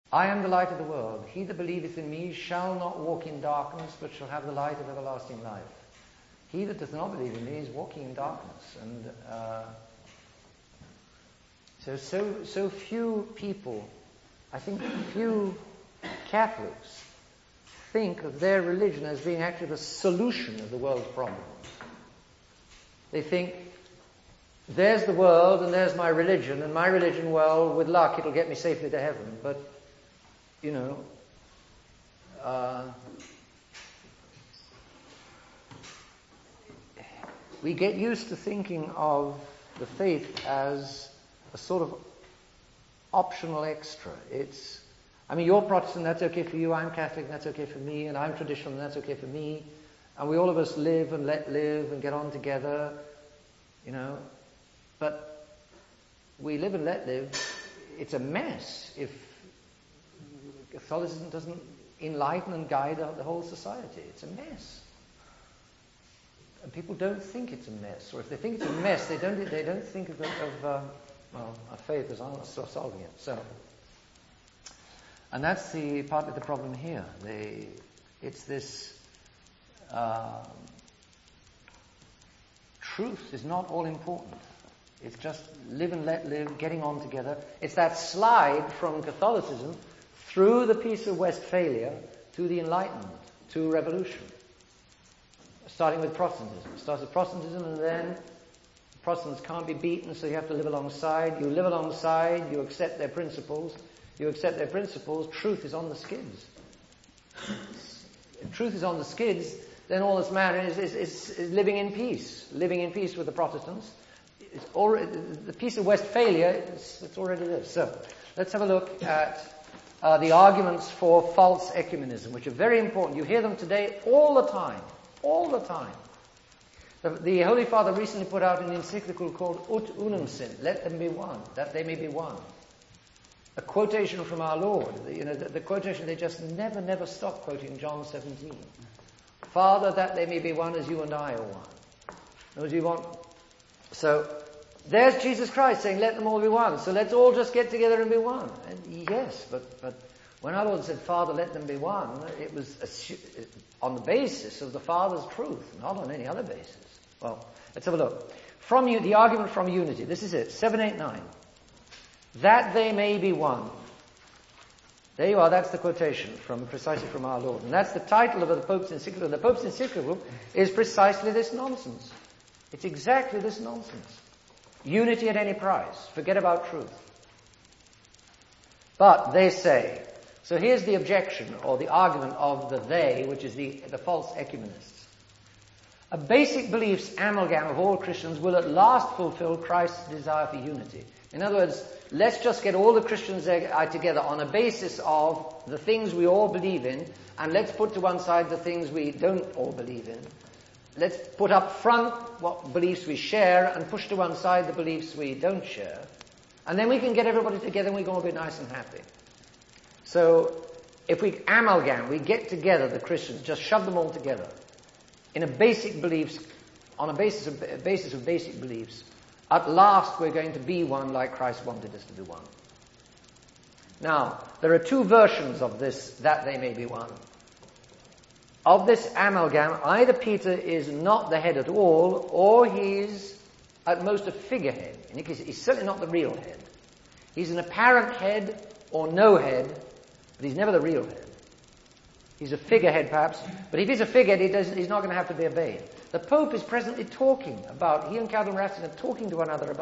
I am the light of the world. He that believeth in me shall not walk in darkness, but shall have the light of everlasting life. He that does not believe in me is walking in darkness. And so few people, I think few Catholics, think of their religion as being actually the solution of the world's problems. They think, there's the world and there's my religion, and my religion, well, with luck, it'll get me safely to heaven. But, we get used to thinking of the faith as a sort of optional extra. You're Protestant, that's okay for you, I'm Catholic, that's okay for me, and I'm traditional, and that's okay for me. And we all of us live and let live and get on together, But we live and let live. It's a mess if Catholicism doesn't enlighten and guide the whole society. It's a mess. And people don't think it's a mess. Or if they think it's a mess, they don't think of our faith as solving it. So, and that's partly the problem here. It's this truth is not all important. It's just live and let live, getting on together. It's that slide from Catholicism through the Peace of Westphalia to the Enlightenment, to revolution. Starting with Protestantism. It starts with Protestantism, and then Protestants can't be beaten, so you have to live alongside. You live alongside, you accept their principles. You accept their principles, truth is on the skids. If truth is on the skids, then all that's matters is living in peace. Living in peace with the Protestants. The Peace of Westphalia, it's already there. So, let's have a look at the arguments for false ecumenism, which are very important. You hear them today all the time. All the time. The Holy Father recently put out an encyclical called Ut Unum Sint, let them be one, that they may be one. A quotation from our Lord. The quotation, they just never stop quoting John 17. Father, that they may be one as you and I are one. So, there's Jesus Christ saying, let them all be one. So let's all just get together and be one. And yes, but when our Lord said, Father, let them be one, it was on the basis of the Father's truth, not on any other basis. Well, let's have a look. The argument from unity. This is it, 789. That they may be one. There you are, that's the quotation precisely from our Lord. And that's the title of the Pope's encyclical. The Pope's encyclical is precisely this nonsense. It's exactly this nonsense. Unity at any price. Forget about truth. But they say, so here's the objection or the argument of the they, which is the false ecumenists. A basic beliefs amalgam of all Christians will at last fulfill Christ's desire for unity. In other words, let's just get all the Christians together on a basis of the things we all believe in, and let's put to one side the things we don't all believe in. Let's put up front what beliefs we share and push to one side the beliefs we don't share. And then we can get everybody together and we can all be nice and happy. So, if we amalgam, we get together the Christians, just shove them all together in a basic beliefs, on a basis of basic beliefs, at last we're going to be one like Christ wanted us to be one. Now, there are two versions of this, that they may be one. Of this amalgam, either Peter is not the head at all, or he's at most a figurehead. In any case, he's certainly not the real head. He's an apparent head or no head, but he's never the real head. He's a figurehead perhaps, but if he's a figurehead, he's not going to have to be obeyed. The Pope is presently talking about, he and Cardinal Ratzinger are talking to one another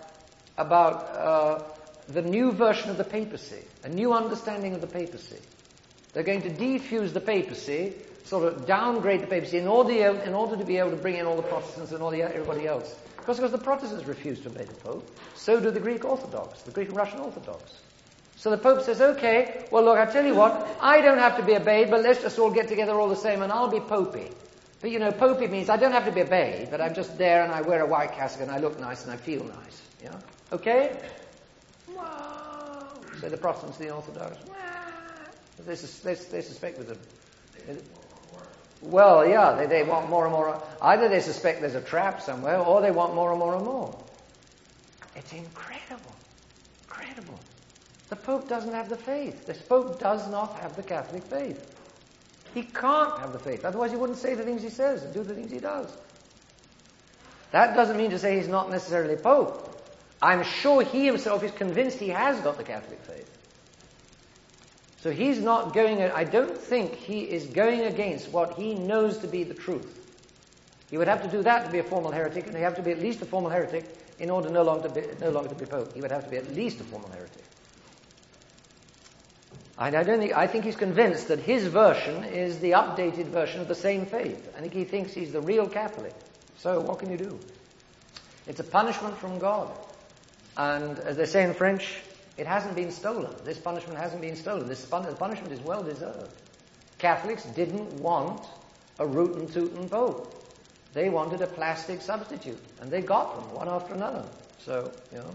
about the new version of the papacy, a new understanding of the papacy. They're going to defuse the papacy, sort of downgrade the papacy in order to be able to bring in all the Protestants and everybody else. Because the Protestants refuse to obey the Pope, so do the Greek Orthodox, the Greek and Russian Orthodox. So the Pope says, okay, well look, I tell you what, I don't have to be obeyed, but let's just all get together all the same and I'll be popey. But popey means I don't have to be obeyed, but I'm just there and I wear a white cassock and I look nice and I feel nice. Yeah? Okay? Wow. Say the Protestants, the Orthodox. They suspect there's a... Well, yeah, they want more and more. Either they suspect there's a trap somewhere, or they want more and more and more. It's incredible. Incredible. The Pope doesn't have the faith. The Pope does not have the Catholic faith. He can't have the faith. Otherwise he wouldn't say the things he says and do the things he does. That doesn't mean to say he's not necessarily Pope. I'm sure he himself is convinced he has got the Catholic faith. So he's not going, I don't think he is going against what he knows to be the truth. He would have to do that to be a formal heretic, and he'd have to be at least a formal heretic in order no longer to be Pope. He would have to be at least a formal heretic. I think he's convinced that his version is the updated version of the same faith. I think he thinks he's the real Catholic. So what can you do? It's a punishment from God. And as they say in French, it hasn't been stolen. This punishment hasn't been stolen. The punishment is well deserved. Catholics didn't want a rootin' tootin' Pope. They wanted a plastic substitute. And they got them, one after another. So,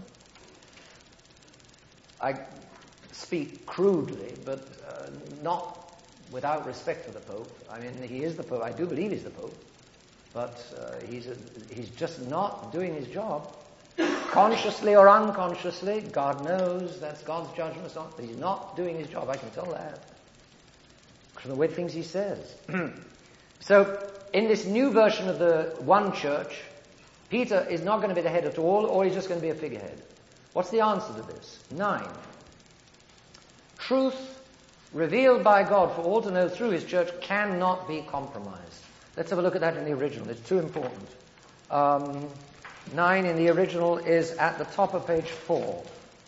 I speak crudely, but not without respect for the Pope. I mean, he is the Pope. I do believe he's the Pope. But he's just not doing his job. Consciously or unconsciously, God knows, that's God's judgment. But he's not doing his job, I can tell that. From the way things he says. So, in this new version of the one church, Peter is not going to be the head at all, or he's just going to be a figurehead. What's the answer to this? 9. Truth revealed by God for all to know through his church cannot be compromised. Let's have a look at that in the original. It's too important. 9 in the original is at the top of page 4.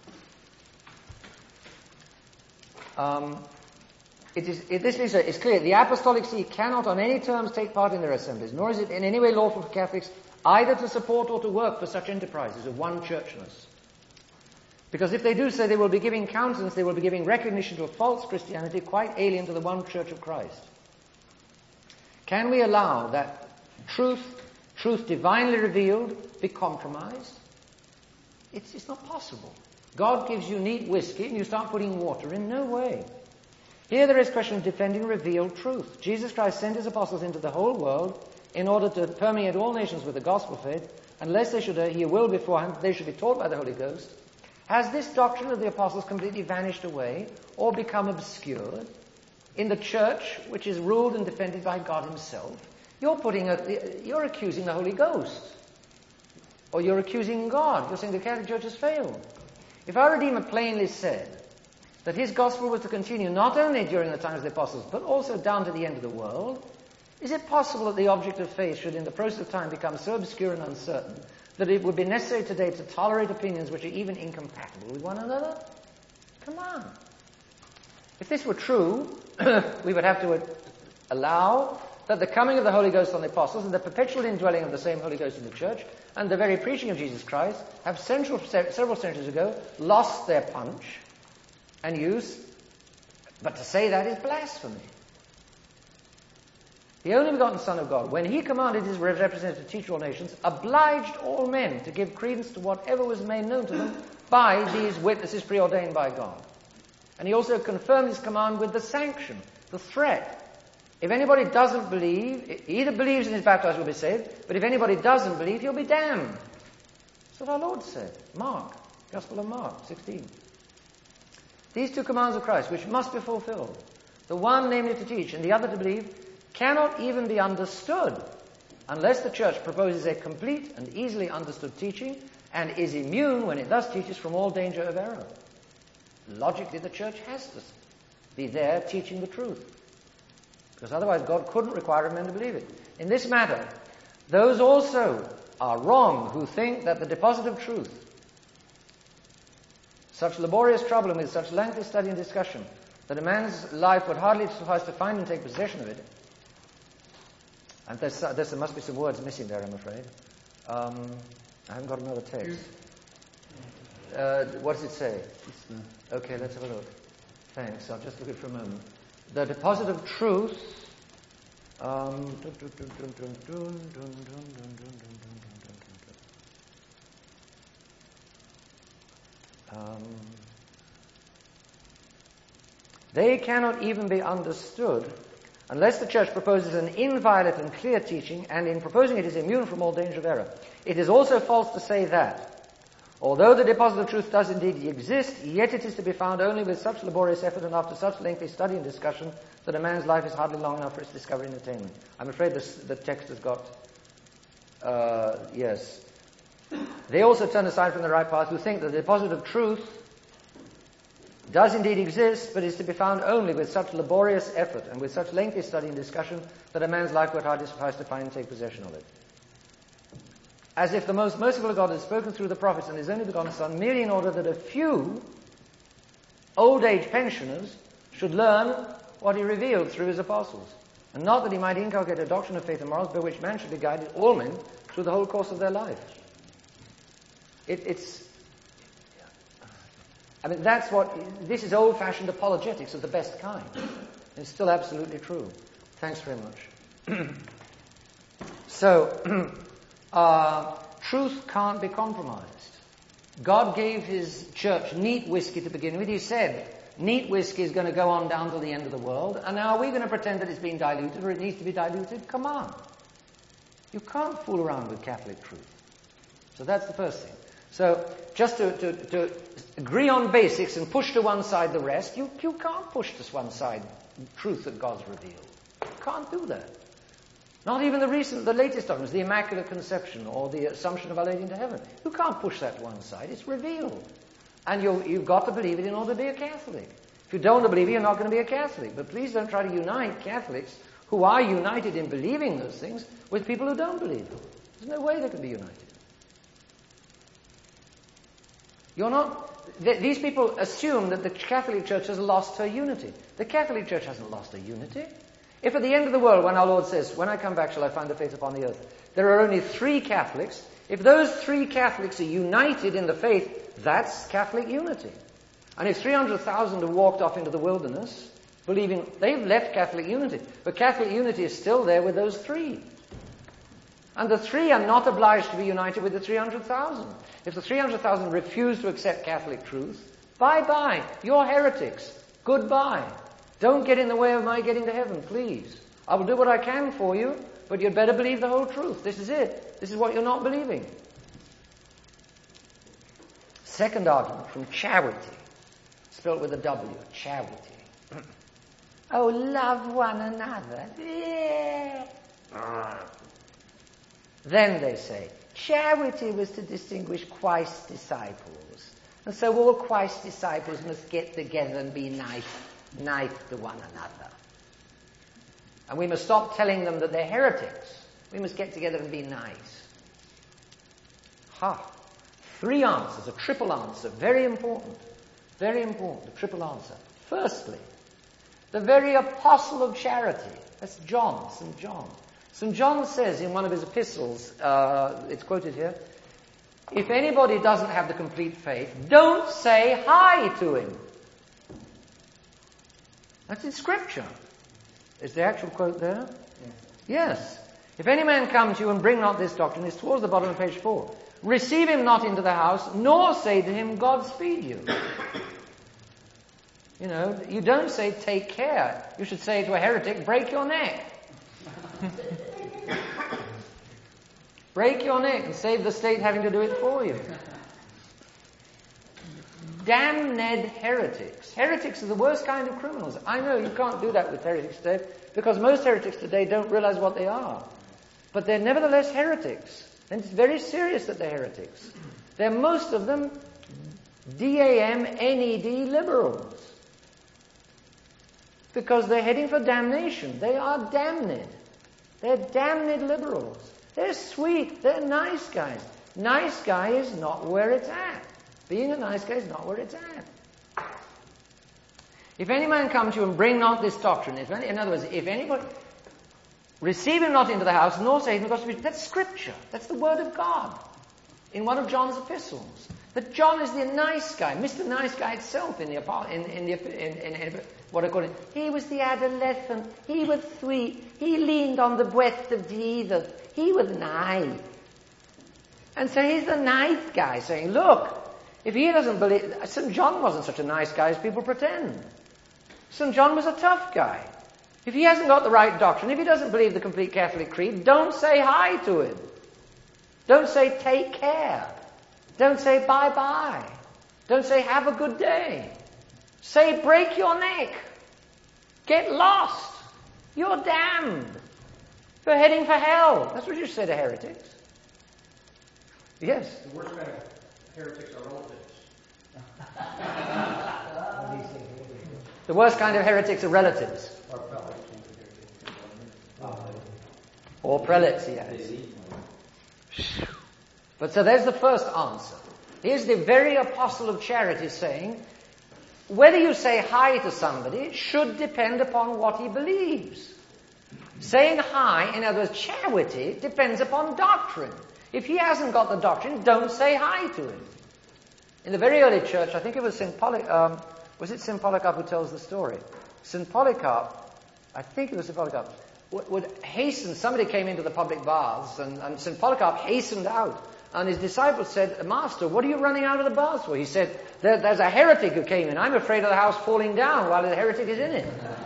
It's clear. The Apostolic See cannot on any terms take part in their assemblies, nor is it in any way lawful for Catholics either to support or to work for such enterprises of one churchness. Because if they do so, they will be giving countenance, they will be giving recognition to a false Christianity quite alien to the one Church of Christ. Can we allow that truth divinely revealed, be compromised? It's not possible. God gives you neat whiskey and you start putting water in. No way. Here there is a question of defending revealed truth. Jesus Christ sent his apostles into the whole world in order to permeate all nations with the gospel faith, unless they should hear will beforehand, they should be taught by the Holy Ghost. Has this doctrine of the apostles completely vanished away or become obscured in the church which is ruled and defended by God himself? You're accusing the Holy Ghost. Or you're accusing God. You're saying the Catholic Church has failed. If our Redeemer plainly said that his gospel was to continue not only during the times of the apostles, but also down to the end of the world, is it possible that the object of faith should in the process of time become so obscure and uncertain that it would be necessary today to tolerate opinions which are even incompatible with one another? Come on. If this were true, we would have to allow that the coming of the Holy Ghost on the apostles and the perpetual indwelling of the same Holy Ghost in the church and the very preaching of Jesus Christ have several centuries ago lost their punch and use. But to say that is blasphemy. The only begotten Son of God, when he commanded his representative to teach all nations, obliged all men to give credence to whatever was made known to them by these witnesses preordained by God. And he also confirmed his command with the sanction, the threat. If anybody doesn't believe, he either believes and is baptized will be saved, but if anybody doesn't believe, he'll be damned. That's what our Lord said. Mark, Gospel of Mark, 16. These two commands of Christ, which must be fulfilled, the one namely to teach and the other to believe, cannot even be understood unless the church proposes a complete and easily understood teaching and is immune when it thus teaches from all danger of error. Logically, the church has to be there teaching the truth, because otherwise God couldn't require men to believe it. In this matter, those also are wrong who think that the deposit of truth, such laborious trouble and with such lengthy study and discussion, that a man's life would hardly suffice to find and take possession of it. And there must be some words missing there, I'm afraid. I haven't got another text. What does it say? Okay, let's have a look. Thanks, I'll just look at it for a moment. The deposit of truth. They cannot even be understood unless the church proposes an inviolate and clear teaching, and in proposing it is immune from all danger of error. It is also false to say that, Although the deposit of truth does indeed exist, yet it is to be found only with such laborious effort and after such lengthy study and discussion that a man's life is hardly long enough for its discovery and attainment. I'm afraid the text has got... yes. They also turn aside from the right path who think that the deposit of truth does indeed exist, but is to be found only with such laborious effort and with such lengthy study and discussion that a man's life would hardly suffice to find and take possession of it. As if the most merciful God had spoken through the prophets and his only begotten Son, merely in order that a few old age pensioners should learn what he revealed through his apostles, and not that he might inculcate a doctrine of faith and morals by which man should be guided, all men, through the whole course of their life. This is old-fashioned apologetics of the best kind. It's still absolutely true. Thanks very much. So, truth can't be compromised. God gave his church neat whiskey to begin with. He said, neat whiskey is going to go on down to the end of the world, and now are we going to pretend that it's been diluted or it needs to be diluted? Come on. You can't fool around with Catholic truth. So that's the first thing. So, just to agree on basics and push to one side the rest, you can't push to one side truth that God's revealed. You can't do that. Not even the latest doctrines, the Immaculate Conception or the Assumption of Our Lady into Heaven. You can't push that to one side. It's revealed. And you've got to believe it in order to be a Catholic. If you don't believe it, you're not going to be a Catholic. But please don't try to unite Catholics who are united in believing those things with people who don't believe them. There's no way they can be united. These people assume that the Catholic Church has lost her unity. The Catholic Church hasn't lost her unity. If at the end of the world, when our Lord says, when I come back shall I find the faith upon the earth, there are only 3 Catholics, if those 3 Catholics are united in the faith, that's Catholic unity. And if 300,000 have walked off into the wilderness, believing they've left Catholic unity, but Catholic unity is still there with those 3. And the 3 are not obliged to be united with the 300,000. If the 300,000 refuse to accept Catholic truth, bye-bye. You're heretics. Goodbye. Don't get in the way of my getting to heaven, please. I will do what I can for you, but you'd better believe the whole truth. This is it. This is what you're not believing. Second argument from Charity, spelled with a W, charity. Oh, love one another. Yeah. Then they say, charity was to distinguish Christ's disciples. And so all Christ's disciples must get together and be nice to one another. And we must stop telling them that they're heretics. We must get together and be nice. 3 answers, a triple answer, very important, a triple answer. Firstly, the very apostle of charity, that's John, St. John. St. John says in one of his epistles, it's quoted here, if anybody doesn't have the complete faith, don't say hi to him. That's in Scripture. Is the actual quote there? Yes. If any man come to you and bring not this doctrine, it's towards the bottom of page 4. Receive him not into the house, nor say to him, God speed you. You don't say, take care. You should say to a heretic, break your neck. Break your neck and save the state having to do it for you. Damned heretics. Heretics are the worst kind of criminals. I know you can't do that with heretics today because most heretics today don't realize what they are. But they're nevertheless heretics. And it's very serious that they're heretics. They're most of them D-A-M-N-E-D liberals. Because they're heading for damnation. They are damned. They're damned liberals. They're sweet. They're nice guys. Nice guy is not where it's at. Being a nice guy is not where it's at. If any man come to you and bring not this doctrine, in other words, if anybody receive him not into the house, nor say him, that's Scripture. That's the Word of God. In one of John's epistles. That John is the nice guy, Mr. Nice Guy itself in what I call it. He was the adolescent. He was sweet. He leaned on the breast of Jesus. He was nice. And so he's the nice guy saying, look, if he doesn't believe... St. John wasn't such a nice guy as people pretend. St. John was a tough guy. If he hasn't got the right doctrine, if he doesn't believe the complete Catholic creed, don't say hi to him. Don't say take care. Don't say bye-bye. Don't say have a good day. Say break your neck. Get lost. You're damned. You're heading for hell. That's what you say to heretics. Yes? The worst kind of heretics are relatives. The worst kind of heretics are relatives. Or prelates, yes. But so there's the first answer. Here's the very apostle of charity saying, whether you say hi to somebody should depend upon what he believes. Saying hi, in other words, charity, depends upon doctrine. If he hasn't got the doctrine, don't say hi to him. In the very early church, I think it was St. Polycarp, was it St. Polycarp who tells the story? St. Polycarp, I think it was St. Polycarp, would hasten, somebody came into the public baths, and St. Polycarp hastened out. And his disciples said, Master, what are you running out of the baths for? He said, there's a heretic who came in. I'm afraid of the house falling down while the heretic is in it.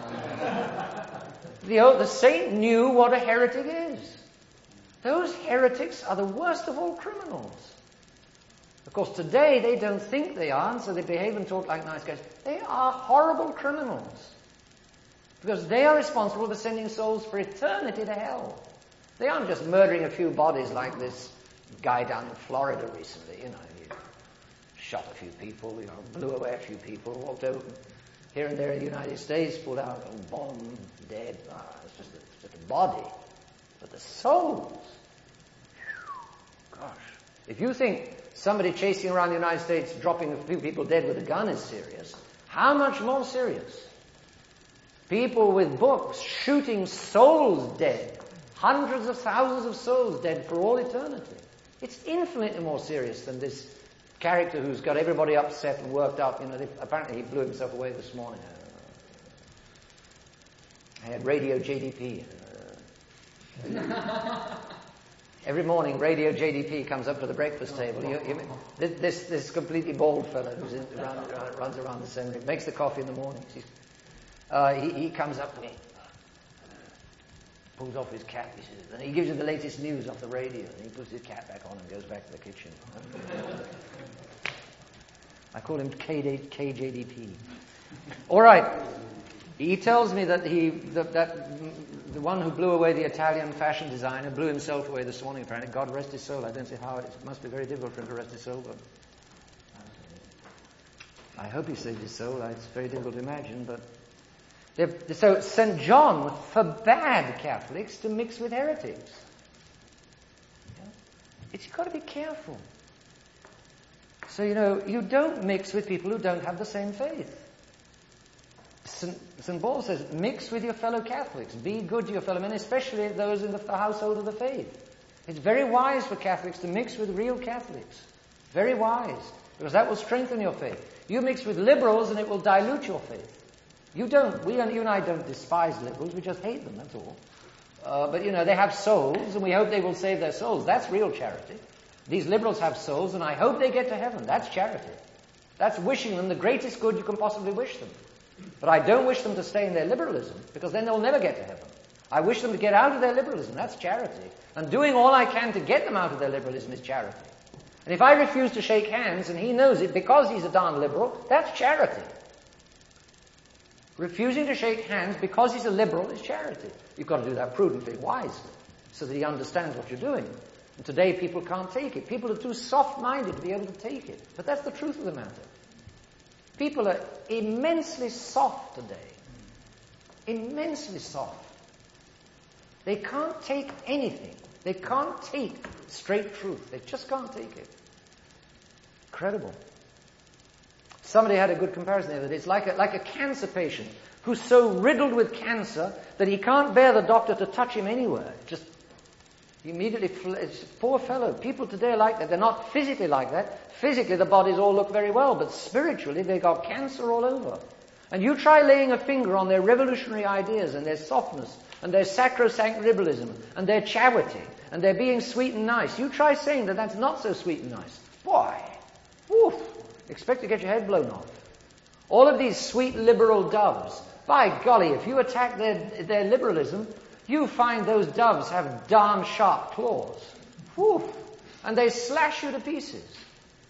The saint knew what a heretic is. Those heretics are the worst of all criminals. Of course, today they don't think they are, and so they behave and talk like nice guys. They are horrible criminals. Because they are responsible for sending souls for eternity to hell. They aren't just murdering a few bodies like this guy down in Florida recently, he shot a few people, blew away a few people, walked over here and there in the United States, pulled out a bomb, dead. It's just a body. But the souls, gosh. If you think somebody chasing around the United States, dropping a few people dead with a gun is serious, how much more serious? People with books shooting souls dead, hundreds of thousands of souls dead for all eternity. It's infinitely more serious than this character who's got everybody upset and worked up. Apparently he blew himself away this morning. I had Radio JDP. Every morning, Radio JDP comes up to the breakfast table. This completely bald fellow who's runs around the seminary, makes the coffee in the morning. He comes up to me, pulls off his cap, he says, and he gives you the latest news off the radio, and he puts his cap back on and goes back to the kitchen. I call him KJDP. All right. He tells me that the one who blew away the Italian fashion designer blew himself away this morning, apparently. God rest his soul. I don't see how. It must be very difficult for him to rest his soul, but I hope he saved his soul. It's very difficult to imagine, but so St. John forbade Catholics to mix with heretics. You've got to be careful. So, you don't mix with people who don't have the same faith. St. Paul says, mix with your fellow Catholics. Be good to your fellow men, especially those in the household of the faith. It's very wise for Catholics to mix with real Catholics. Very wise. Because that will strengthen your faith. You mix with liberals and it will dilute your faith. You and I don't despise liberals, we just hate them, that's all. But they have souls, and we hope they will save their souls. That's real charity. These liberals have souls, and I hope they get to heaven. That's charity. That's wishing them the greatest good you can possibly wish them. But I don't wish them to stay in their liberalism, because then they'll never get to heaven. I wish them to get out of their liberalism. That's charity. And doing all I can to get them out of their liberalism is charity. And if I refuse to shake hands, and he knows it because he's a darn liberal, that's charity. Refusing to shake hands because he's a liberal is charity. You've got to do that prudently, wisely, so that he understands what you're doing. And today people can't take it. People are too soft-minded to be able to take it. But that's the truth of the matter. People are immensely soft today. Immensely soft. They can't take anything. They can't take straight truth. They just can't take it. Incredible. Somebody had a good comparison there. That it's like a cancer patient who's so riddled with cancer that he can't bear the doctor to touch him anywhere. Just immediately, poor fellow. People today are like that. They're not physically like that. Physically, the bodies all look very well, but spiritually, they've got cancer all over. And you try laying a finger on their revolutionary ideas and their softness and their sacrosanct liberalism and their charity and their being sweet and nice. You try saying that that's not so sweet and nice. Boy, woof. Expect to get your head blown off. All of these sweet liberal doves, by golly, if you attack their liberalism, you find those doves have darn sharp claws. Whew. And they slash you to pieces.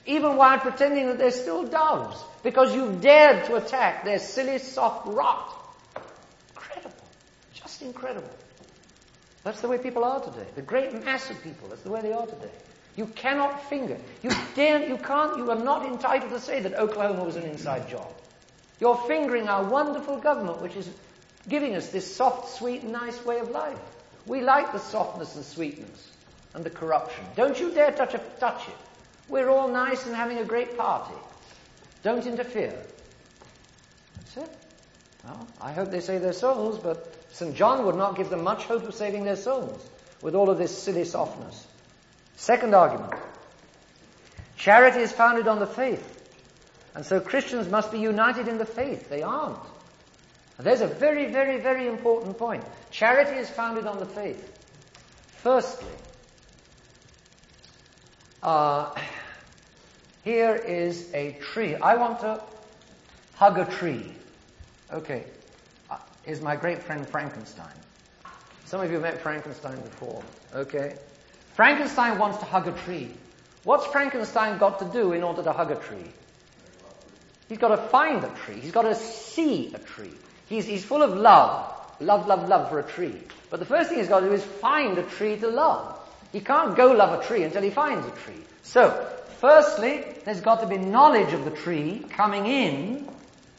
even while pretending that they're still doves, because you've dared to attack their silly, soft rot. Incredible. Just incredible. That's the way people are today. The great mass of people, that's the way they are today. You cannot finger. You are not entitled to say that Oklahoma was an inside job. You're fingering our wonderful government, which is giving us this soft, sweet, nice way of life. We like the softness and sweetness and the corruption. Don't you dare touch it. We're all nice and having a great party. Don't interfere. That's it. Well, I hope they save their souls, but St. John would not give them much hope of saving their souls with all of this silly softness. Second argument. Charity is founded on the faith. And so Christians must be united in the faith. They aren't. There's a very, very, very important point. Charity is founded on the faith. Firstly, here is a tree. I want to hug a tree. Okay. Here's my great friend Frankenstein. Some of you have met Frankenstein before. Okay. Frankenstein wants to hug a tree. What's Frankenstein got to do in order to hug a tree? He's got to find a tree. He's got to see a tree. He's full of love. Love for a tree. But the first thing he's got to do is find a tree to love. He can't go love a tree until he finds a tree. So, firstly, there's got to be knowledge of the tree coming in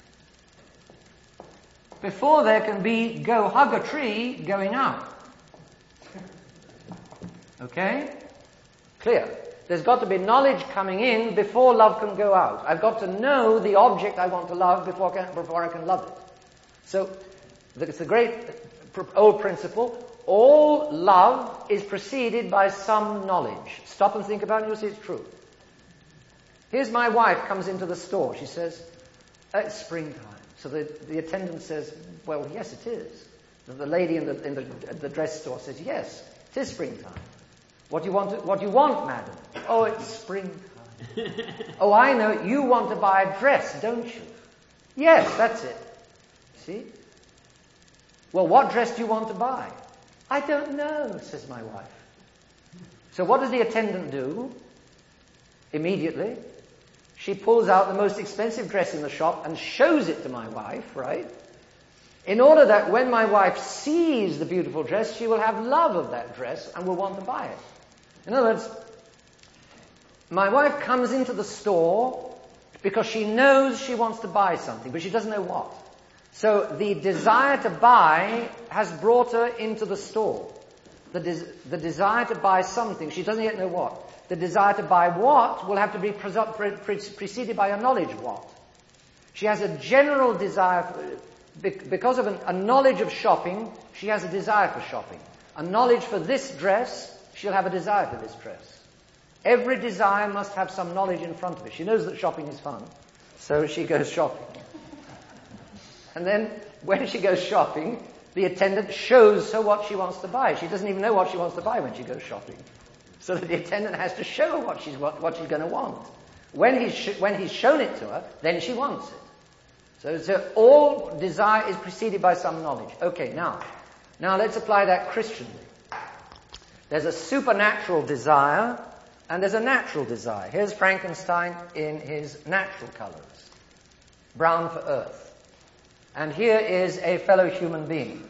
before there can be go hug a tree going out. Okay? Clear. There's got to be knowledge coming in before love can go out. I've got to know the object I want to love before I can love it. So, it's the great old principle. All love is preceded by some knowledge. Stop and think about it and you'll see it's true. Here's my wife comes into the store. She says, it's springtime. So the attendant says, well, yes, it is. The lady in the dress store says, yes, it is springtime. What do you want, madam? Oh, it's springtime. Oh, I know. You want to buy a dress, don't you? Yes, that's it. See? Well, what dress do you want to buy? I don't know, says my wife. So what does the attendant do? Immediately, she pulls out the most expensive dress in the shop and shows it to my wife, right? In order that when my wife sees the beautiful dress, she will have love of that dress and will want to buy it. In other words, my wife comes into the store because she knows she wants to buy something, but she doesn't know what. So the desire to buy has brought her into the store. The desire to buy something, she doesn't yet know what. The desire to buy what will have to be preceded by a knowledge what. She has a general desire, because of a knowledge of shopping, she has a desire for shopping. A knowledge for this dress, she'll have a desire for this dress. Every desire must have some knowledge in front of it. She knows that shopping is fun, so she goes shopping. And then, when she goes shopping, the attendant shows her what she wants to buy. She doesn't even know what she wants to buy when she goes shopping. So that the attendant has to show her what she's going to want. When he's shown it to her, then she wants it. So all desire is preceded by some knowledge. Okay, now let's apply that Christianly. There's a supernatural desire, and there's a natural desire. Here's Frankenstein in his natural colors. Brown for earth. And here is a fellow human being.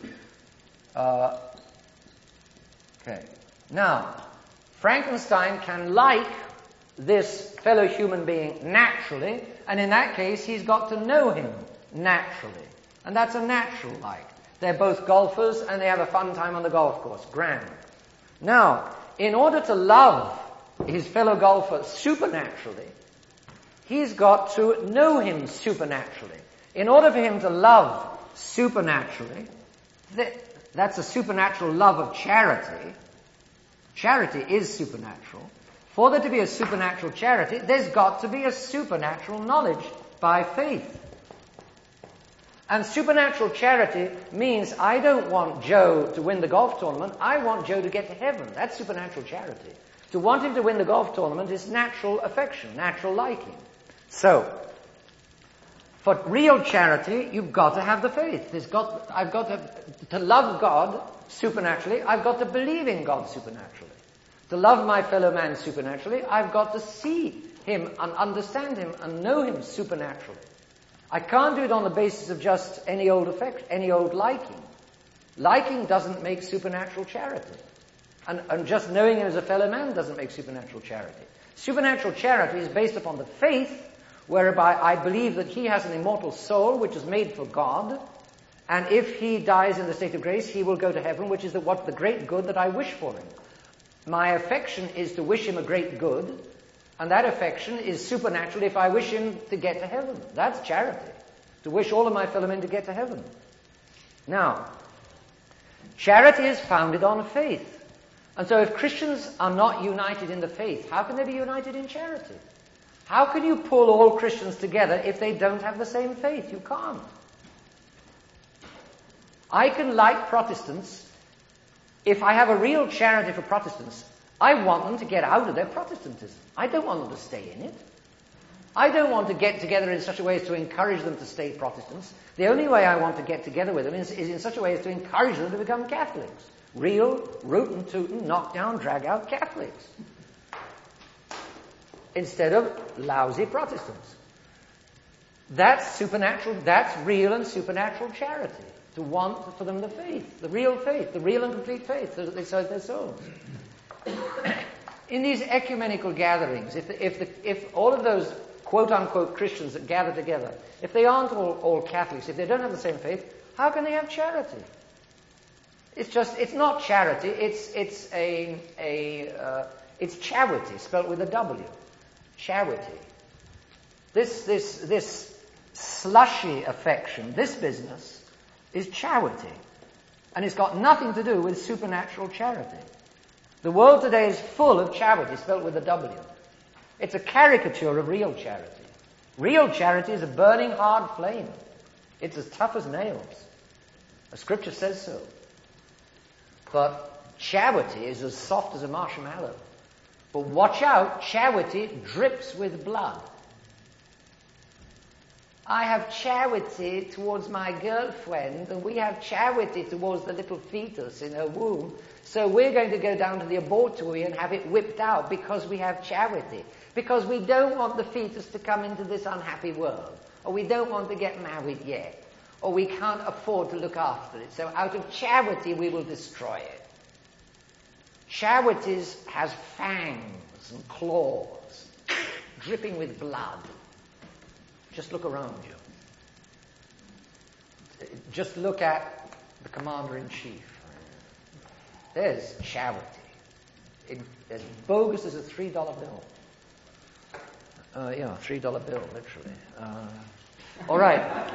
Okay. Now, Frankenstein can like this fellow human being naturally, and in that case, he's got to know him naturally. And that's a natural like. They're both golfers, and they have a fun time on the golf course. Grand. Now, in order to love his fellow golfer supernaturally, he's got to know him supernaturally. In order for him to love supernaturally, that's a supernatural love of charity. Charity is supernatural. For there to be a supernatural charity, there's got to be a supernatural knowledge by faith. And supernatural charity means I don't want Joe to win the golf tournament, I want Joe to get to heaven. That's supernatural charity. To want him to win the golf tournament is natural affection, natural liking. So, for real charity, you've got to have the faith. I've got to love God supernaturally, I've got to believe in God supernaturally. To love my fellow man supernaturally, I've got to see him and understand him and know him supernaturally. I can't do it on the basis of just any old affection, any old liking. Liking doesn't make supernatural charity. And just knowing him as a fellow man doesn't make supernatural charity. Supernatural charity is based upon the faith whereby I believe that he has an immortal soul which is made for God, and if he dies in the state of grace, he will go to heaven, which is the great good that I wish for him. My affection is to wish him a great good, and that affection is supernatural if I wish him to get to heaven. That's charity, to wish all of my fellow men to get to heaven. Now, charity is founded on faith. And so if Christians are not united in the faith, how can they be united in charity? How can you pull all Christians together if they don't have the same faith? You can't. I can like Protestants. If I have a real charity for Protestants, I want them to get out of their Protestantism. I don't want them to stay in it. I don't want to get together in such a way as to encourage them to stay Protestants. The only way I want to get together with them is in such a way as to encourage them to become Catholics. Real, rootin' tootin', knock down, drag out Catholics. Instead of lousy Protestants. That's supernatural, that's real and supernatural charity. To want for them the faith, the real and complete faith, so that they serve their souls. In these ecumenical gatherings, if all of those quote-unquote Christians that gather together, if they aren't all Catholics, if they don't have the same faith, how can they have charity? It's not charity, it's charity, spelled with a W. Charity. This slushy affection, this business, is charity. And it's got nothing to do with supernatural charity. The world today is full of charity, spelled with a W. It's a caricature of real charity. Real charity is a burning hard flame. It's as tough as nails. The scripture says so. But charity is as soft as a marshmallow. But watch out, charity drips with blood. I have charity towards my girlfriend, and we have charity towards the little fetus in her womb. So we're going to go down to the abortory and have it whipped out because we have charity. Because we don't want the fetus to come into this unhappy world. Or we don't want to get married yet. Or we can't afford to look after it. So out of charity we will destroy it. Charity has fangs and claws, dripping with blood. Just look around you. Just look at the Commander-in-Chief. There's charity. As bogus as a $3 bill. $3 bill, literally. All right.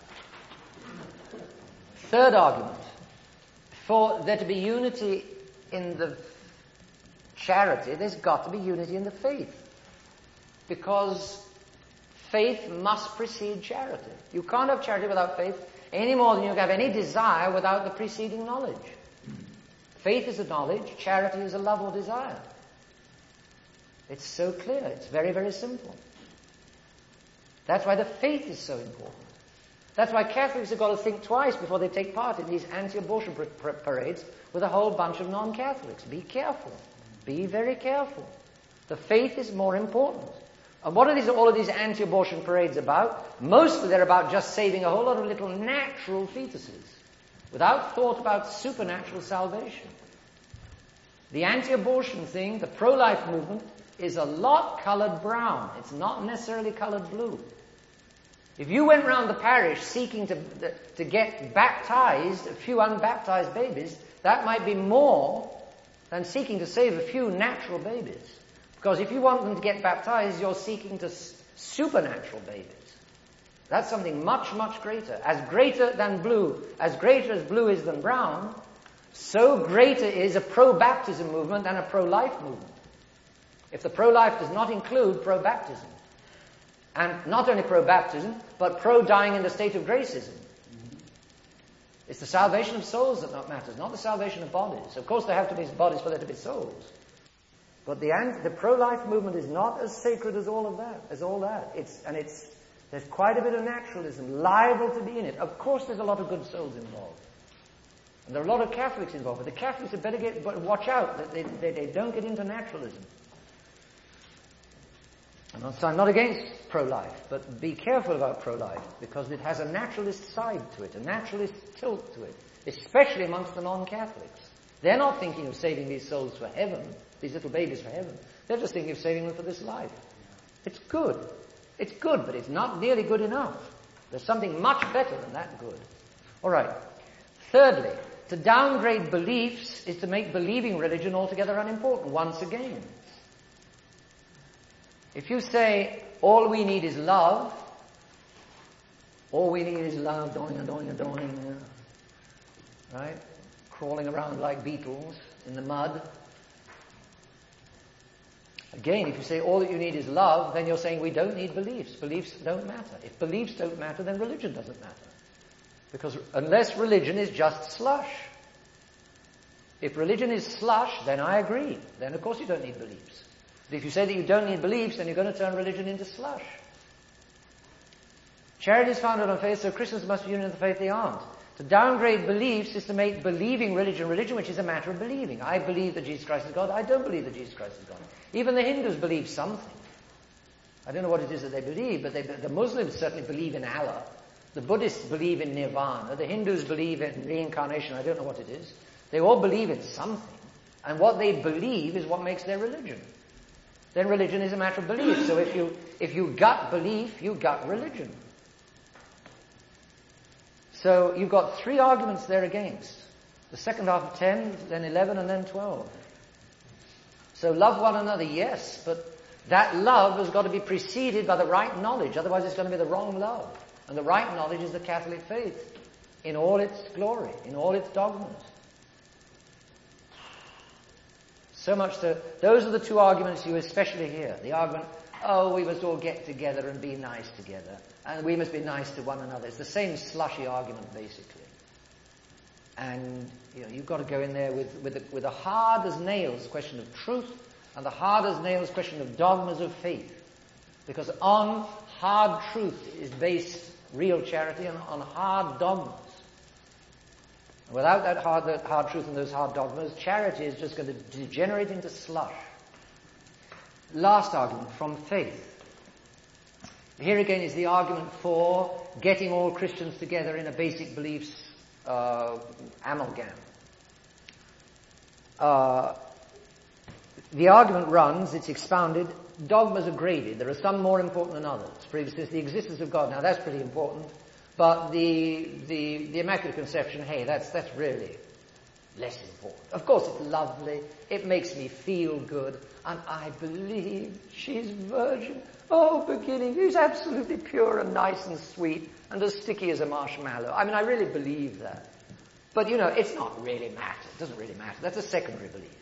Third argument. For there to be unity in the charity, there's got to be unity in the faith. Because faith must precede charity. You can't have charity without faith any more than you can have any desire without the preceding knowledge. Faith is a knowledge, charity is a love or desire. It's so clear, it's very, very simple. That's why the faith is so important. That's why Catholics have got to think twice before they take part in these anti-abortion parades with a whole bunch of non-Catholics. Be careful. Be very careful. The faith is more important. And what are all of these anti-abortion parades about? Mostly they're about just saving a whole lot of little natural fetuses without thought about supernatural salvation. The anti-abortion thing, the pro-life movement, is a lot colored brown. It's not necessarily colored blue. If you went round the parish seeking to get baptized a few unbaptized babies, that might be more than seeking to save a few natural babies. Because if you want them to get baptized, you're seeking to supernatural babies. That's something much, much greater. As greater than blue, as greater as blue is than brown, so greater is a pro-baptism movement than a pro-life movement. If the pro-life does not include pro-baptism, and not only pro-baptism, but pro-dying in the state of gracism. It's the salvation of souls that matters, not the salvation of bodies. Of course there have to be bodies for there to be souls. But the pro-life movement is not as sacred as all that. There's quite a bit of naturalism liable to be in it. Of course there's a lot of good souls involved. And there are a lot of Catholics involved, but the Catholics had better watch out that they don't get into naturalism. I'm not against pro-life, but be careful about pro-life, because it has a naturalist side to it, a naturalist tilt to it, especially amongst the non-Catholics. They're not thinking of saving these souls for heaven, these little babies for heaven. They're just thinking of saving them for this life. It's good. It's good, but it's not nearly good enough. There's something much better than that good. All right. Thirdly, to downgrade beliefs is to make believing religion altogether unimportant, once again. If you say, all we need is love, doing, right? Crawling around like beetles in the mud. Again, if you say all that you need is love, then you're saying we don't need beliefs. Beliefs don't matter. If beliefs don't matter, then religion doesn't matter. Because unless religion is just slush. If religion is slush, then I agree. Then of course you don't need beliefs. But if you say that you don't need beliefs, then you're going to turn religion into slush. Charity is founded on faith, so Christians must be united in the faith they aren't. To downgrade beliefs is to make believing religion, which is a matter of believing. I believe that Jesus Christ is God. I don't believe that Jesus Christ is God. Even the Hindus believe something. I don't know what it is that they believe, but the Muslims certainly believe in Allah. The Buddhists believe in Nirvana. The Hindus believe in reincarnation. I don't know what it is. They all believe in something. And what they believe is what makes their religion. Then religion is a matter of belief. So if you gut belief, you gut religion. So you've got 3 arguments there against. The second half of 10, then 11, and then 12. So love one another, yes, but that love has got to be preceded by the right knowledge. Otherwise it's going to be the wrong love. And the right knowledge is the Catholic faith in all its glory, in all its dogmas. So much so, those are the 2 arguments you especially hear. The argument, we must all get together and be nice together. And we must be nice to one another. It's the same slushy argument, basically. And you've got to go in there with a hard as nails question of truth and the hard as nails question of dogmas of faith. Because on hard truth is based real charity, and on hard dogmas. Without that hard truth and those hard dogmas, charity is just going to degenerate into slush. Last argument, from faith. Here again is the argument for getting all Christians together in a basic beliefs amalgam. The argument runs, it's expounded, dogmas are graded. There are some more important than others. For instance, the existence of God. Now that's pretty important. But the Immaculate Conception, hey, that's really less important. Of course it's lovely. It makes me feel good. And I believe she's virgin. Oh, beginning. He's absolutely pure and nice and sweet and as sticky as a marshmallow. I mean, I really believe that. But, it's not really matter. It doesn't really matter. That's a secondary belief.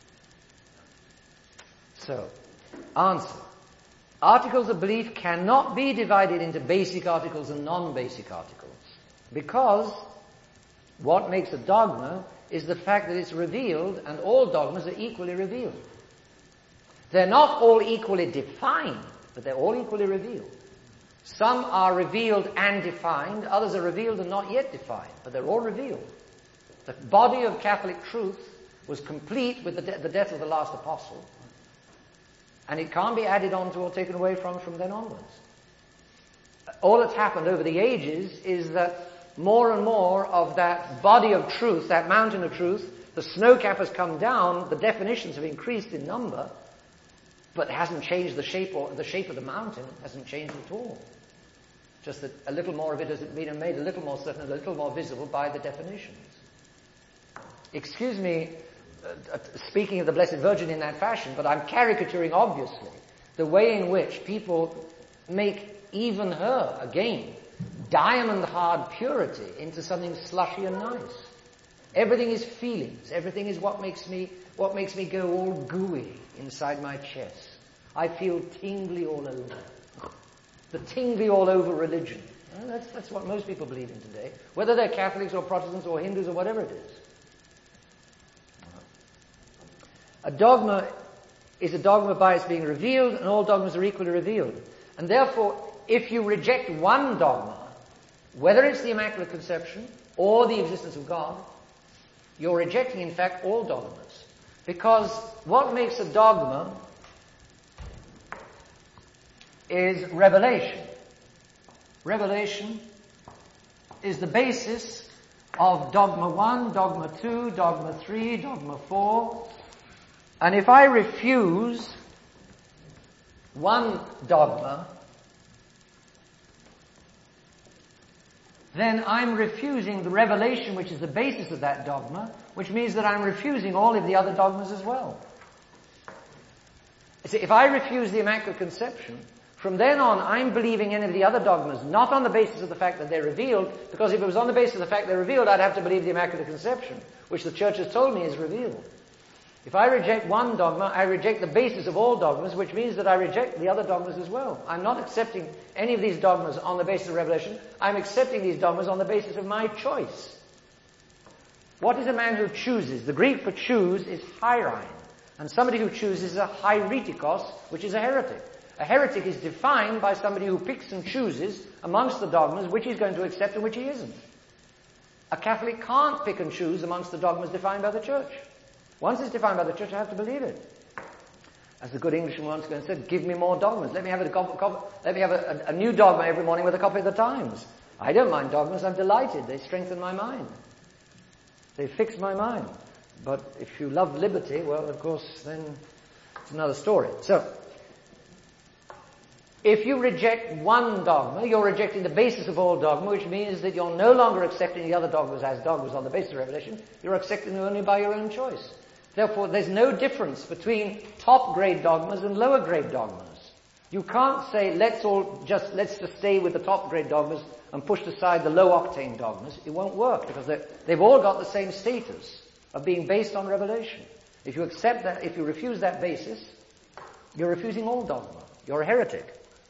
So, answer. Articles of belief cannot be divided into basic articles and non-basic articles. Because what makes a dogma is the fact that it's revealed, and all dogmas are equally revealed. They're not all equally defined, but they're all equally revealed. Some are revealed and defined, others are revealed and not yet defined, but they're all revealed. The body of Catholic truth was complete with the death of the last apostle, and it can't be added on to or taken away from then onwards. All that's happened over the ages is that more and more of that body of truth, that mountain of truth, the snow cap has come down, the definitions have increased in number, but it hasn't changed the shape of the mountain, hasn't changed at all. Just that a little more of it has been made a little more certain, a little more visible by the definitions. Excuse me, speaking of the Blessed Virgin in that fashion, but I'm caricaturing, obviously, the way in which people make even her, again, diamond-hard purity into something slushy and nice. Everything is feelings. Everything is what makes me go all gooey inside my chest. I feel tingly all over. The tingly all over religion. Well, that's what most people believe in today, whether they're Catholics or Protestants or Hindus or whatever it is. A dogma is a dogma by its being revealed, and all dogmas are equally revealed. And therefore, if you reject one dogma, whether it's the Immaculate Conception or the existence of God, you're rejecting, in fact, all dogmas. Because what makes a dogma is revelation. Revelation is the basis of dogma 1, dogma 2, dogma 3, dogma 4. And if I refuse one dogma, then I'm refusing the revelation which is the basis of that dogma, which means that I'm refusing all of the other dogmas as well. You see, if I refuse the Immaculate Conception, from then on I'm believing any of the other dogmas, not on the basis of the fact that they're revealed, because if it was on the basis of the fact they're revealed, I'd have to believe the Immaculate Conception, which the Church has told me is revealed. If I reject one dogma, I reject the basis of all dogmas, which means that I reject the other dogmas as well. I'm not accepting any of these dogmas on the basis of revelation. I'm accepting these dogmas on the basis of my choice. What is a man who chooses? The Greek for choose is hierein. And somebody who chooses is a hieretikos, which is a heretic. A heretic is defined by somebody who picks and chooses amongst the dogmas which he's going to accept and which he isn't. A Catholic can't pick and choose amongst the dogmas defined by the Church. Once it's defined by the Church, I have to believe it. As the good Englishman once ago said, give me more dogmas. Let me have a new dogma every morning with a copy of the Times. I don't mind dogmas, I'm delighted. They strengthen my mind. They fix my mind. But if you love liberty, well, of course, then it's another story. So, if you reject one dogma, you're rejecting the basis of all dogma, which means that you're no longer accepting the other dogmas as dogmas on the basis of revelation. You're accepting them only by your own choice. Therefore, there's no difference between top-grade dogmas and lower-grade dogmas. You can't say, let's just stay with the top-grade dogmas and push aside the low-octane dogmas. It won't work, because they've all got the same status of being based on revelation. If you accept that, if you refuse that basis, you're refusing all dogma. You're a heretic.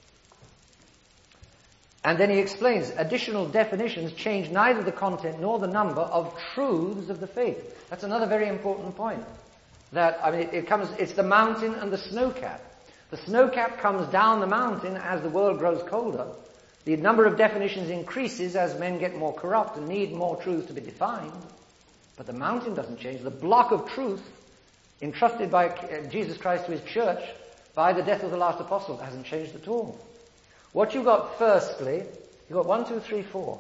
And then he explains, additional definitions change neither the content nor the number of truths of the faith. That's another very important point. It's the mountain and the snow cap. The snow cap comes down the mountain as the world grows colder. The number of definitions increases as men get more corrupt and need more truths to be defined. But the mountain doesn't change. The block of truth entrusted by Jesus Christ to his church by the death of the last apostle hasn't changed at all. What you've got firstly, you've got 1, 2, 3, 4.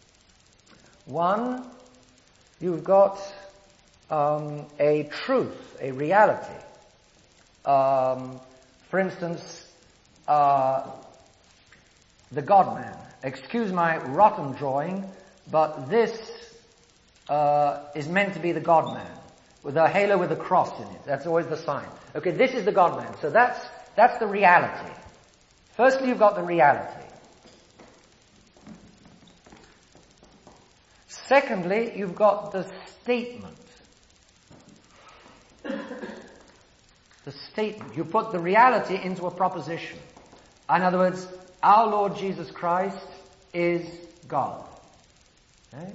1, you've got a truth, a reality. For instance, the God-man. Excuse my rotten drawing, but this is meant to be the God-man, with a halo with a cross in it. That's always the sign. Okay, this is the God-man. So that's the reality. Firstly, you've got the reality. Secondly, you've got the statement. The statement. You put the reality into a proposition. In other words, our Lord Jesus Christ is God. Okay?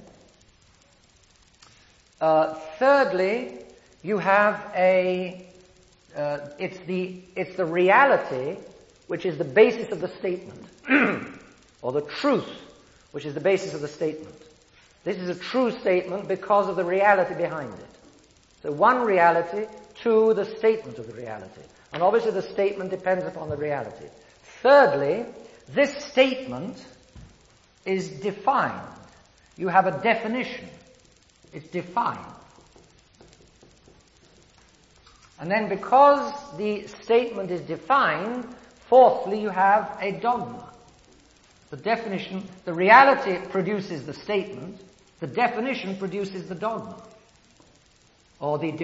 Thirdly, you have it's the reality which is the basis of the statement, or the truth, which is the basis of the statement. This is a true statement because of the reality behind it. So 1, reality, 2, the statement of the reality. And obviously the statement depends upon the reality. Thirdly, this statement is defined. You have a definition. It's defined. And then because the statement is defined, fourthly, you have a dogma. The definition, the reality produces the statement, the definition produces the dogma. Or it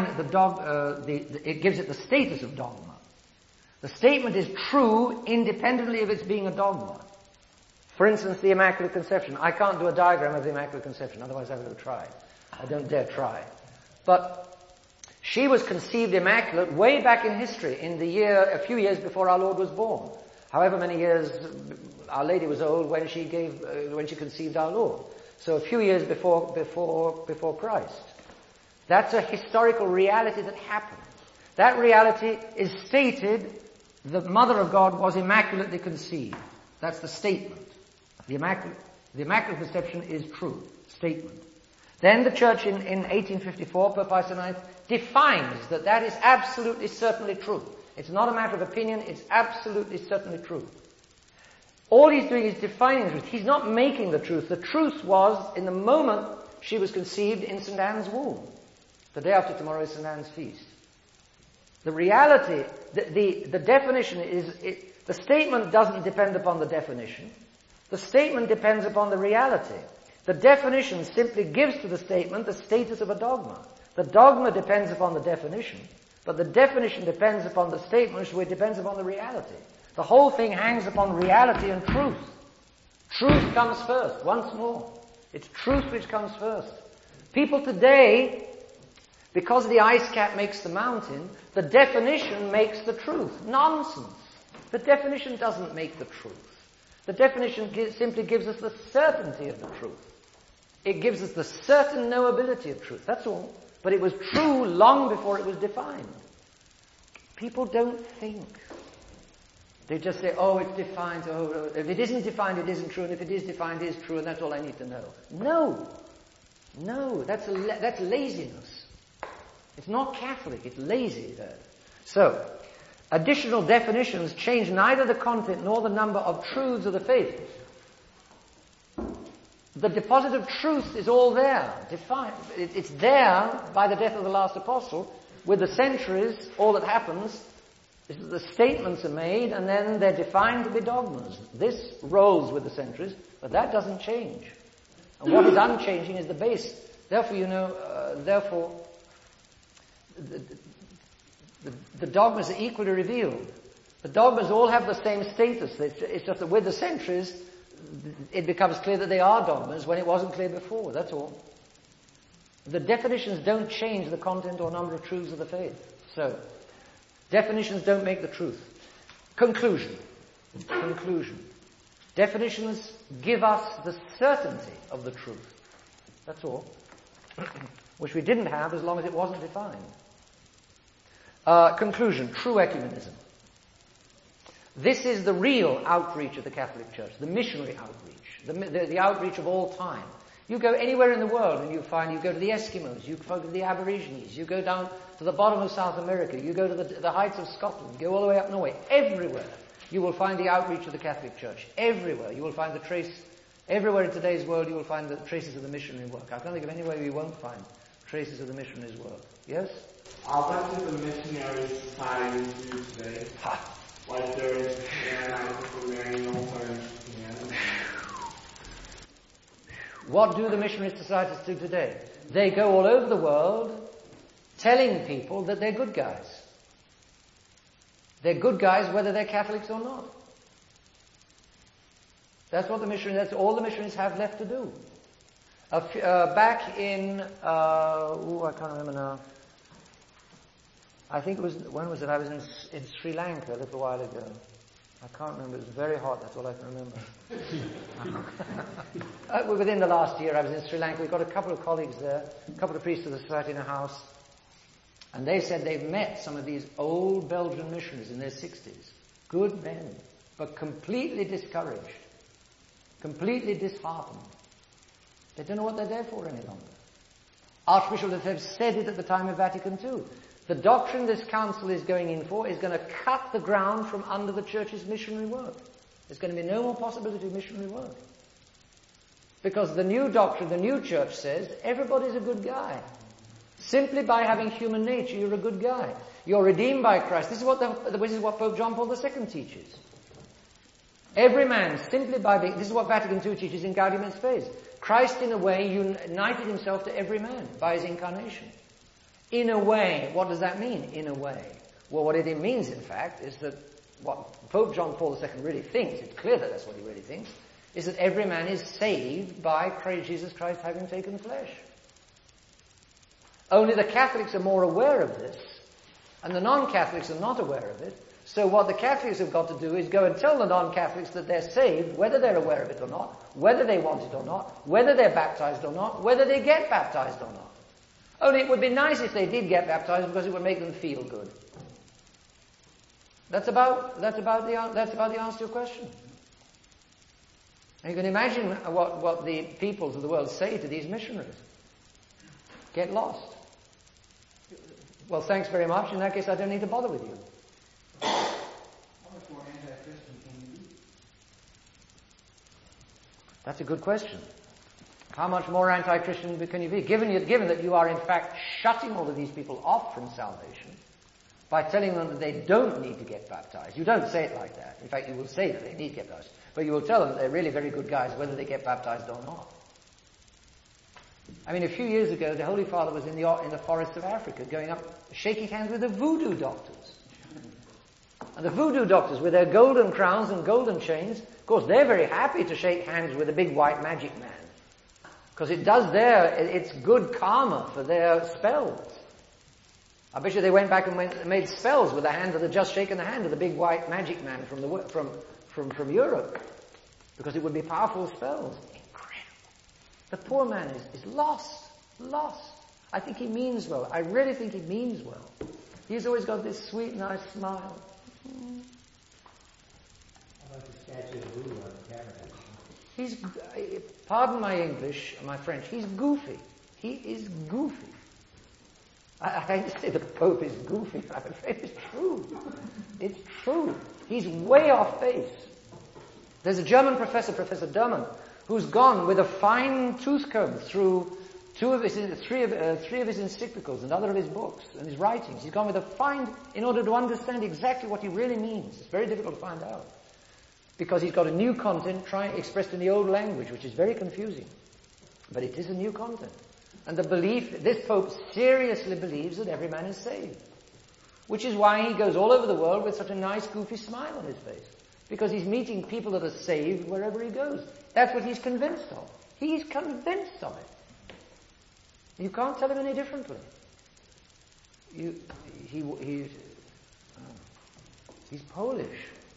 gives it the status of dogma. The statement is true independently of its being a dogma. For instance, the Immaculate Conception. I can't do a diagram of the Immaculate Conception, otherwise I would have tried. I don't dare try. But she was conceived immaculate way back in history, a few years before our Lord was born. However many years Our Lady was old when she conceived our Lord. So a few years before Christ. That's a historical reality that happened. That reality is stated, the Mother of God was immaculately conceived. That's the statement. The Immaculate Conception is true. Statement. Then the Church in 1854, Pope Pius IX, defines that is absolutely certainly true. It's not a matter of opinion. It's absolutely certainly true. All he's doing is defining the truth. He's not making the truth. The truth was in the moment she was conceived in St. Anne's womb. The day after tomorrow is St. Anne's feast. The reality, the definition is, the statement doesn't depend upon the definition. The statement depends upon the reality. The definition simply gives to the statement the status of a dogma. The dogma depends upon the definition, but the definition depends upon the statement, which depends upon the reality. The whole thing hangs upon reality and truth. Truth comes first, once more. It's truth which comes first. People today, because the ice cap makes the mountain, the definition makes the truth. Nonsense. The definition doesn't make the truth. The definition simply gives us the certainty of the truth. It gives us the certain knowability of truth. That's all. But it was true long before it was defined. People don't think. They just say, oh, it's defined. Oh, if it isn't defined, it isn't true. And if it is defined, it is true. And that's all I need to know. No, that's laziness. It's not Catholic. It's lazy there. So, additional definitions change neither the content nor the number of truths of the faith. The deposit of truth is all there. Defined. It's there by the death of the last apostle. With the centuries, all that happens is that the statements are made and then they're defined to be dogmas. This rolls with the centuries, but that doesn't change. And what is unchanging is the base. Therefore, the dogmas are equally revealed. The dogmas all have the same status. It's just that with the centuries, it becomes clear that they are dogmas when it wasn't clear before. That's all. The definitions don't change the content or number of truths of the faith. So, definitions don't make the truth. Conclusion. Definitions give us the certainty of the truth. That's all. Which we didn't have as long as it wasn't defined. Conclusion. True ecumenism. This is the real outreach of the Catholic Church, the missionary outreach, the outreach of all time. You go anywhere in the world and you go to the Eskimos, you go to the Aborigines, you go down to the bottom of South America, you go to the heights of Scotland, you go all the way up Norway. Everywhere you will find the outreach of the Catholic Church. Everywhere you will find the trace, everywhere in today's world you will find the traces of the missionary work. I can't think of anywhere you won't find traces of the missionary's work. Yes? What do the missionary societies do today? Like there is Anarchical Manual or Japan. What do the missionary societies do today? They go all over the world telling people that they're good guys. They're good guys whether they're Catholics or not. That's all the missionaries have left to do. Back in, I can't remember now. I think it was, when was it? I was in Sri Lanka a little while ago. I can't remember. It was very hot. That's all I can remember. Within the last year, I was in Sri Lanka. We've got a couple of colleagues there, a couple of priests of the society in a house. And they said they've met some of these old Belgian missionaries in their 60s. Good men, but completely discouraged, completely disheartened. They don't know what they're there for any longer. Archbishop Lefebvre said it at the time of Vatican II. The doctrine this council is going in for is going to cut the ground from under the Church's missionary work. There's going to be no more possibility of missionary work. Because the new doctrine, the new Church says, everybody's a good guy. Simply by having human nature, you're a good guy. You're redeemed by Christ. This is what Pope John Paul II teaches. Every man, simply by being... This is what Vatican II teaches in Gaudium et Spes. Christ, in a way, united himself to every man by his incarnation. In a way, what does that mean, in a way? Well, what it means, in fact, is that what Pope John Paul II really thinks, it's clear that that's what he really thinks, is that every man is saved by Jesus Christ having taken flesh. Only the Catholics are more aware of this, and the non-Catholics are not aware of it. So what the Catholics have got to do is go and tell the non-Catholics that they're saved, whether they're aware of it or not, whether they want it or not, whether they're baptized or not, whether they get baptized or not. Only it would be nice if they did get baptized because it would make them feel good. That's about the answer to your question. And you can imagine what the peoples of the world say to these missionaries. Get lost. Well, thanks very much. In that case, I don't need to bother with you. more anti-Christian can you be? That's a good question. How much more anti-Christian can you be? Given that you are in fact shutting all of these people off from salvation by telling them that they don't need to get baptized. You don't say it like that. In fact, you will say that they need to get baptized. But you will tell them that they're really very good guys whether they get baptized or not. I mean, a few years ago, the Holy Father was in the forests of Africa going up, shaking hands with the voodoo doctors. And the voodoo doctors, with their golden crowns and golden chains, of course, they're very happy to shake hands with a big white magic man. Because it's good karma for their spells. I bet you they went back and made spells with the hand that had just shaken the hand of the big white magic man from Europe. Because it would be powerful spells. Incredible. The poor man is lost. I think he means well. I really think he means well. He's always got this sweet, nice smile. How about the statue of Buddha on the cabinet? He's, pardon my English, my French, he's goofy. He is goofy. I hate to say the Pope is goofy, but I'm afraid it's true. It's true. He's way off base. There's a German professor, Professor Derman, who's gone with a fine tooth comb through three of his encyclicals, another of his books and his writings. He's gone with a fine, in order to understand exactly what he really means. It's very difficult to find out. Because he's got a new content expressed in the old language, which is very confusing. But it is a new content. And this Pope seriously believes that every man is saved. Which is why he goes all over the world with such a nice, goofy smile on his face. Because he's meeting people that are saved wherever he goes. That's what he's convinced of. He's convinced of it. You can't tell him any differently. He's Polish.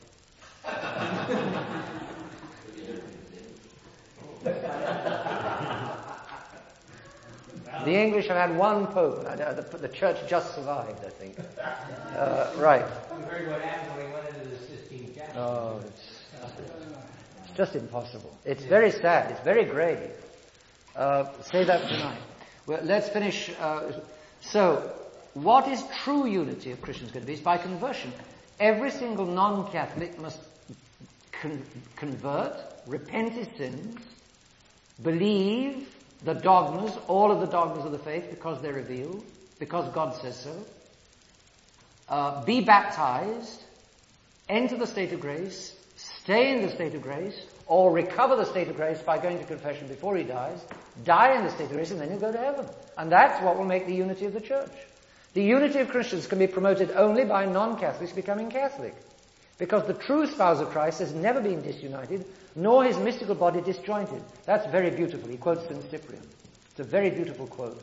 The English have had one pope. The church just survived, I think. Right. We heard what happened when he went into the Sistine Chapel. Oh, it's just impossible. It's very sad. It's very grave. Say that tonight. Well, let's finish. So, what is true unity of Christians going to be? It's by conversion. Every single non-Catholic must convert, repent his sins, believe the dogmas, all of the dogmas of the faith, because they're revealed, because God says so, be baptized, enter the state of grace, stay in the state of grace, or recover the state of grace by going to confession before he dies, die in the state of grace, and then he'll go to heaven. And that's what will make the unity of the church. The unity of Christians can be promoted only by non-Catholics becoming Catholic. Because the true spouse of Christ has never been disunited, nor his mystical body disjointed. That's very beautiful. He quotes St. Cyprian. It's a very beautiful quote.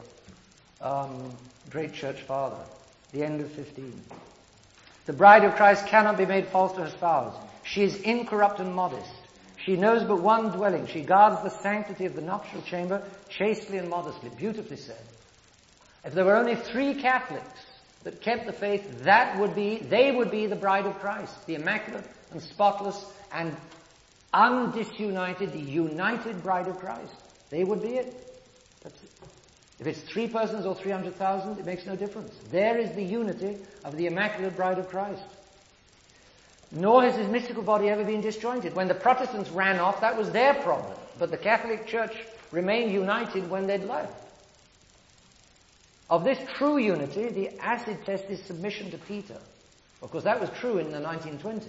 Great church father. The end of 15. The bride of Christ cannot be made false to her spouse. She is incorrupt and modest. She knows but one dwelling. She guards the sanctity of the nuptial chamber chastely and modestly. Beautifully said. If there were only 3 Catholics that kept the faith, they would be the bride of Christ, the immaculate and spotless and undisunited, united bride of Christ. They would be it. That's it. If it's 3 persons or 300,000, it makes no difference. There is the unity of the immaculate bride of Christ. Nor has his mystical body ever been disjointed. When the Protestants ran off, that was their problem. But the Catholic Church remained united when they'd left. Of this true unity, the acid test is submission to Peter. Of course, that was true in the 1920s.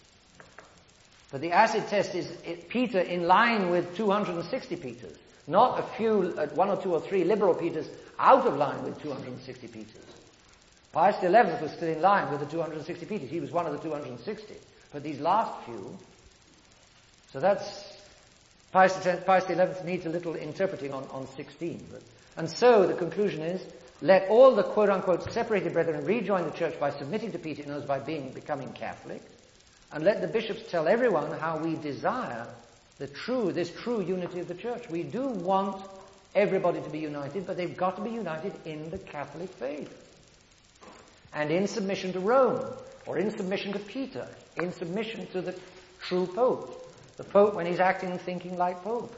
But the acid test is Peter in line with 260 Peters. Not a few, 1 or 2 or 3 liberal Peters out of line with 260 Peters. Pius XI was still in line with the 260 Peters. He was one of the 260. But these last few, so that's, Pius XI needs a little interpreting on 16. And so the conclusion is, let all the quote-unquote separated brethren rejoin the church by submitting to Peter, knows by becoming Catholic, and let the bishops tell everyone how we desire this true unity of the church. We do want everybody to be united, but they've got to be united in the Catholic faith. And in submission to Rome, or in submission to Peter, in submission to the true Pope. The Pope when he's acting and thinking like Pope.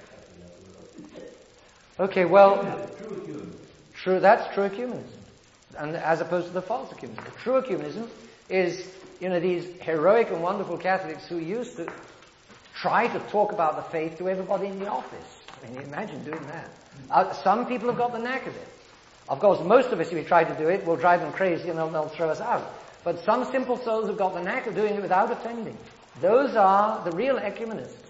Okay, well, that's true ecumenism. and as opposed to the false ecumenism. The true ecumenism is, these heroic and wonderful Catholics who used to try to talk about the faith to everybody in the office. I mean, imagine doing that. Some people have got the knack of it. Of course, most of us, if we try to do it, will drive them crazy and they'll throw us out. But some simple souls have got the knack of doing it without offending. Those are the real ecumenists.